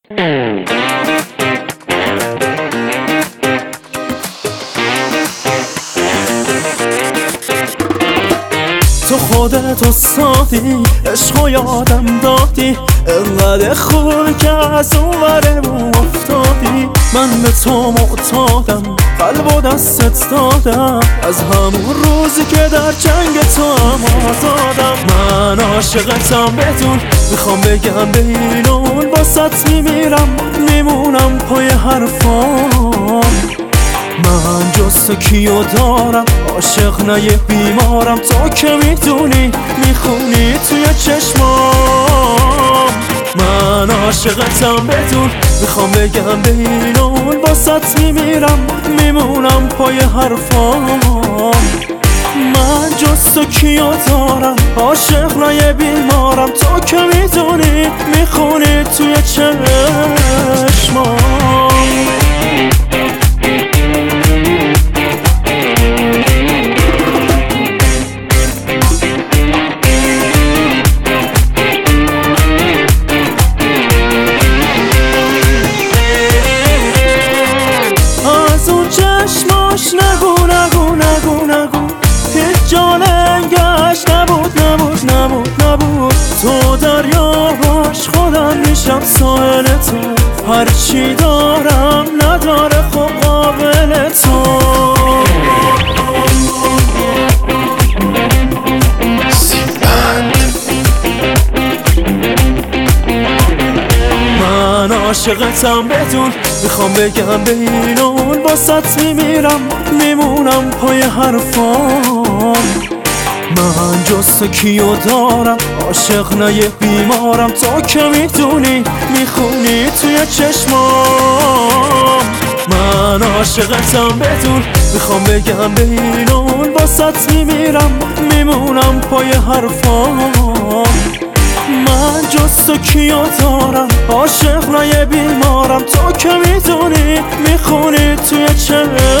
تو خودت استادی، عشقو یادم دادی، انقدر خوبی که از اون ورمون افتادی. من به تو معتادم، قلب و دستت دادم، از همون روزی که در جنگ تو هم آزادم. من عاشقتم بدون، میخوام بگم به این اون، باست میمیرم میمونم پای حرفام. من جز تو کیو دارم، عاشق نه یه بیمارم، تو که میدونی میخونی توی چشمام. من عاشقتم بدون، میخوام بگم به این اون، باست میمیرم میمونم پای حرفام. من جز تو کیو دارم، عاشق نه یه بیمارم، تو که میدونی میخونی توی چشمام. نگو نگو نگو نگو، هیچ جا لنگش نبود نبود نبود نبود. تو دریاش خودم میشم ساحل تو، هرچی دارم نداره خب قابل تو. من عاشقتم بدون، میخوام بگم به این اون، باست میمیرم میمونم پای حرفام. من جز تو کیو دارم، عاشق نه یه بیمارم، تو که میدونی میخونی توی چشمام. من عاشقتم بدون، میخوام بگم به این اون، باست میمیرم میمونم پای حرفام. من جز تو کیو دارم، عاشق نه یه بیمارم، تو که میدونی میخونی توی چشمام.